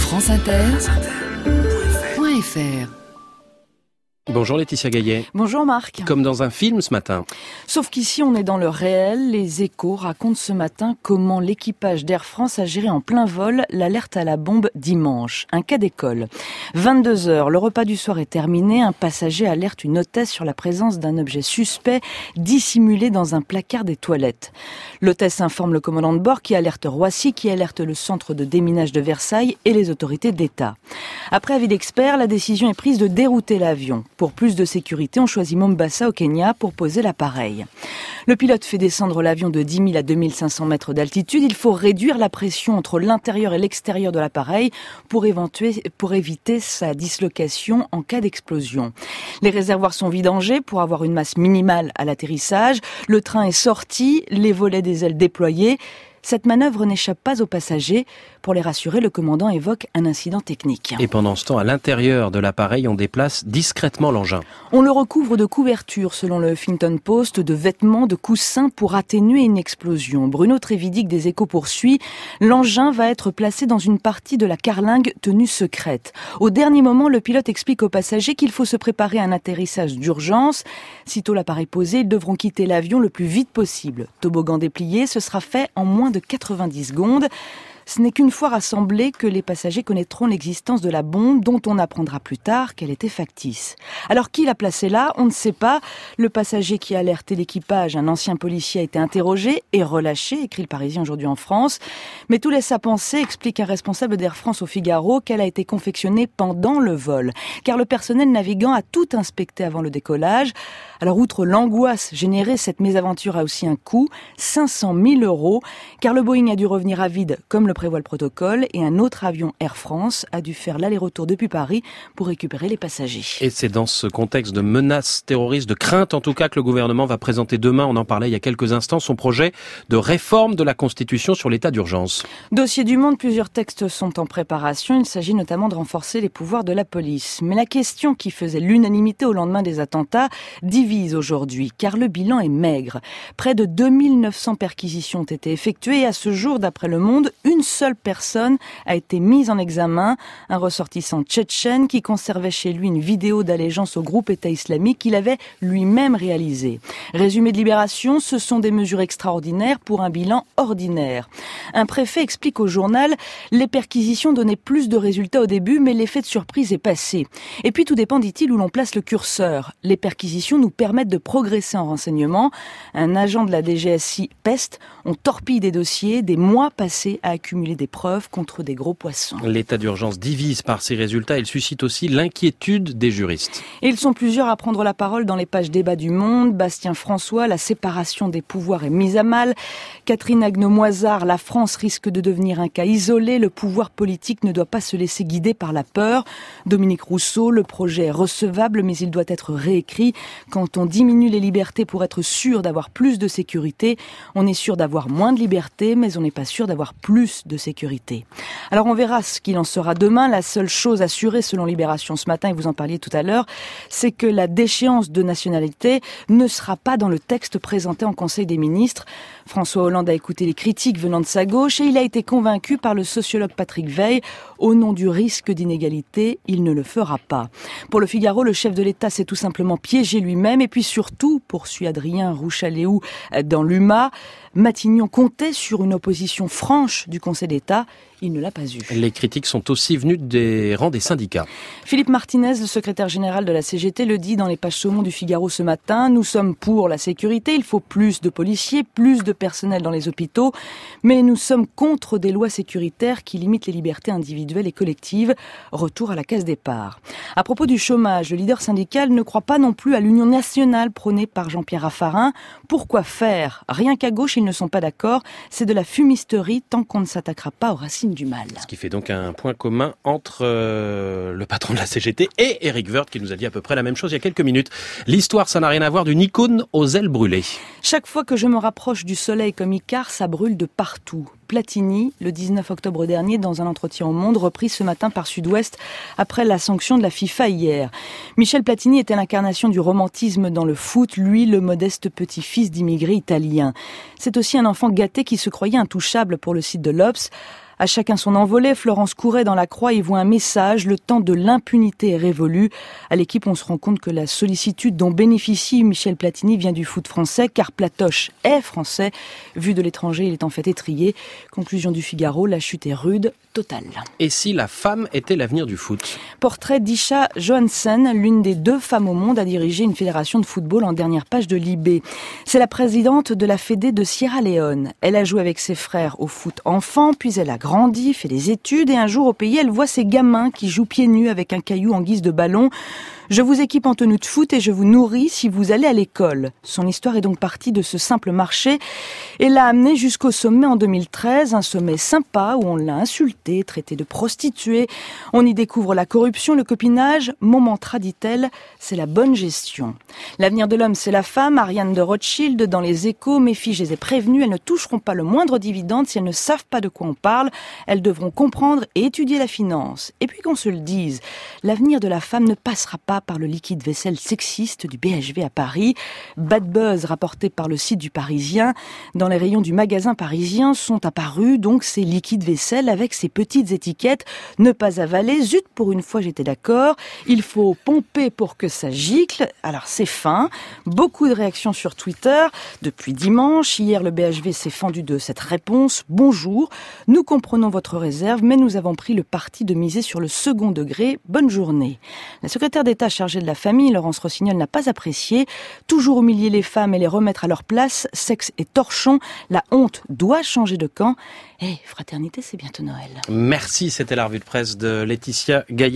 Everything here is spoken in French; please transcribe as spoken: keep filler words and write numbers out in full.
France Inter point F R. Bonjour Laetitia Gaillet. Bonjour Marc. Comme dans un film ce matin. Sauf qu'ici on est dans le réel. Les Échos racontent ce matin comment l'équipage d'Air France a géré en plein vol l'alerte à la bombe dimanche. Un cas d'école. vingt-deux heures, le repas du soir est terminé. Un passager alerte une hôtesse sur la présence d'un objet suspect dissimulé dans un placard des toilettes. L'hôtesse informe le commandant de bord qui alerte Roissy, qui alerte le centre de déminage de Versailles et les autorités d'État. Après avis d'experts, la décision est prise de dérouter l'avion. Pour plus de sécurité, on choisit Mombasa au Kenya pour poser l'appareil. Le pilote fait descendre l'avion de dix mille à deux mille cinq cents mètres d'altitude. Il faut réduire la pression entre l'intérieur et l'extérieur de l'appareil pour, éventuer, pour éviter sa dislocation en cas d'explosion. Les réservoirs sont vidangés pour avoir une masse minimale à l'atterrissage. Le train est sorti, les volets des ailes déployés. Cette manœuvre n'échappe pas aux passagers. Pour les rassurer, le commandant évoque un incident technique. Et pendant ce temps, à l'intérieur de l'appareil, on déplace discrètement l'engin. On le recouvre de couvertures, selon le Huffington Post, de vêtements, de coussins pour atténuer une explosion. Bruno Trévidic des Échos poursuit. L'engin va être placé dans une partie de la carlingue tenue secrète. Au dernier moment, le pilote explique aux passagers qu'il faut se préparer à un atterrissage d'urgence. Sitôt l'appareil posé, ils devront quitter l'avion le plus vite possible. Toboggan déplié, ce sera fait en moins de quatre-vingt-dix secondes. Ce n'est qu'une fois rassemblés que les passagers connaîtront l'existence de la bombe dont on apprendra plus tard qu'elle était factice. Alors qui l'a placée là ? On ne sait pas. Le passager qui a alerté l'équipage, un ancien policier, a été interrogé et relâché, écrit le Parisien aujourd'hui en France. Mais tout laisse à penser, explique un responsable d'Air France au Figaro, qu'elle a été confectionnée pendant le vol. Car le personnel navigant a tout inspecté avant le décollage. Alors outre l'angoisse générée, cette mésaventure a aussi un coût, cinq cent mille euros, car le Boeing a dû revenir à vide comme le prévoit le protocole et un autre avion Air France a dû faire l'aller-retour depuis Paris pour récupérer les passagers. Et c'est dans ce contexte de menaces terroristes, de crainte en tout cas, que le gouvernement va présenter demain, on en parlait il y a quelques instants, son projet de réforme de la Constitution sur l'état d'urgence. Dossier du Monde, plusieurs textes sont en préparation. Il s'agit notamment de renforcer les pouvoirs de la police. Mais la question qui faisait l'unanimité au lendemain des attentats divise aujourd'hui, car le bilan est maigre. Près de deux mille neuf cents perquisitions ont été effectuées et à ce jour, d'après Le Monde, une seule personne a été mise en examen, un ressortissant tchétchène qui conservait chez lui une vidéo d'allégeance au groupe État islamique qu'il avait lui-même réalisé. Résumé de Libération, ce sont des mesures extraordinaires pour un bilan ordinaire. Un préfet explique au journal, les perquisitions donnaient plus de résultats au début, mais l'effet de surprise est passé. Et puis tout dépend, dit-il, où l'on place le curseur. Les perquisitions nous permettent de progresser en renseignement. Un agent de la D G S I peste, on torpille des dossiers, des mois passés à accumuler des preuves contre des gros poissons. L'état d'urgence divise par ses résultats, il suscite aussi l'inquiétude des juristes. Et ils sont plusieurs à prendre la parole dans les pages débat du Monde. Bastien François, la séparation des pouvoirs est mise à mal. Catherine Agneau-Moizard, la France risque de devenir un cas isolé. Le pouvoir politique ne doit pas se laisser guider par la peur. Dominique Rousseau, le projet est recevable, mais il doit être réécrit. Quand on diminue les libertés pour être sûr d'avoir plus de sécurité, on est sûr d'avoir moins de liberté, mais on n'est pas sûr d'avoir plus de sécurité. Alors on verra ce qu'il en sera demain. La seule chose assurée selon Libération ce matin, et vous en parliez tout à l'heure, c'est que la déchéance de nationalité ne sera pas dans le texte présenté en Conseil des ministres. François Hollande a écouté les critiques venant de sa gauche et il a été convaincu par le sociologue Patrick Veil. Au nom du risque d'inégalité, il ne le fera pas. Pour le Figaro, le chef de l'État s'est tout simplement piégé lui-même et puis surtout, poursuit Adrien Rouchaléou dans l'U M A, Matignon comptait sur une opposition franche du Conseil d'État. Il ne l'a pas eu. Les critiques sont aussi venues des rangs des syndicats. Philippe Martinez, le secrétaire général de la C G T, le dit dans les pages saumon du Figaro ce matin. Nous sommes pour la sécurité. Il faut plus de policiers, plus de personnel dans les hôpitaux. Mais nous sommes contre des lois sécuritaires qui limitent les libertés individuelles et collectives. Retour à la case départ. À propos du chômage, le leader syndical ne croit pas non plus à l'union nationale prônée par Jean-Pierre Raffarin. Pourquoi faire ? Rien qu'à gauche, ils ne sont pas d'accord. C'est de la fumisterie tant qu'on ne s'attaquera pas aux racines du mal. Ce qui fait donc un point commun entre euh, le patron de la C G T et Éric Woerth qui nous a dit à peu près la même chose il y a quelques minutes. L'histoire, ça n'a rien à voir d'une icône aux ailes brûlées. Chaque fois que je me rapproche du soleil comme Icare, ça brûle de partout. Platini, le dix-neuf octobre dernier, dans un entretien au Monde, repris ce matin par Sud-Ouest après la sanction de la FIFA hier. Michel Platini était l'incarnation du romantisme dans le foot, lui, le modeste petit-fils d'immigrés italiens. C'est aussi un enfant gâté qui se croyait intouchable pour le site de l'Obs. À chacun son envolée, Florence Couret dans La Croix y voit un message, le temps de l'impunité est révolu. À l'équipe, on se rend compte que la sollicitude dont bénéficie Michel Platini vient du foot français, car Platoche est français. Vu de l'étranger, il est en fait étrié. Conclusion du Figaro, la chute est rude, totale. Et si la femme était l'avenir du foot ? Portrait d'Isha Johansen, l'une des deux femmes au monde à diriger une fédération de football en dernière page de Libé. C'est la présidente de la Fédé de Sierra Leone. Elle a joué avec ses frères au foot enfant, puis elle a grandi, fait des études et un jour au pays, elle voit ces gamins qui jouent pieds nus avec un caillou en guise de ballon. Je vous équipe en tenue de foot et je vous nourris si vous allez à l'école. Son histoire est donc partie de ce simple marché et l'a amené jusqu'au sommet en deux mille treize, un sommet sympa où on l'a insulté, traité de prostituée. On y découvre la corruption, le copinage. Mon mantra, dit-elle, c'est la bonne gestion. L'avenir de l'homme, c'est la femme. Ariane de Rothschild dans Les Échos. Mes filles, je les ai prévenues, elles ne toucheront pas le moindre dividende si elles ne savent pas de quoi on parle. Elles devront comprendre et étudier la finance. Et puis qu'on se le dise, l'avenir de la femme ne passera pas par le liquide vaisselle sexiste du B H V à Paris. Bad buzz rapporté par le site du Parisien. Dans les rayons du magasin parisien sont apparus donc ces liquides vaisselle avec ces petites étiquettes. Ne pas avaler, zut, pour une fois j'étais d'accord. Il faut pomper pour que ça gicle. Alors c'est fin. Beaucoup de réactions sur Twitter. Depuis dimanche, hier le B H V s'est fendu de cette réponse. Bonjour, nous comprenons votre réserve, mais nous avons pris le parti de miser sur le second degré. Bonne journée. La secrétaire d'État chargée de la famille, Laurence Rossignol, n'a pas apprécié. Toujours humilier les femmes et les remettre à leur place, sexe et torchon, la honte doit changer de camp. Eh, fraternité, c'est bientôt Noël. Merci, c'était la revue de presse de Laetitia Gaillard.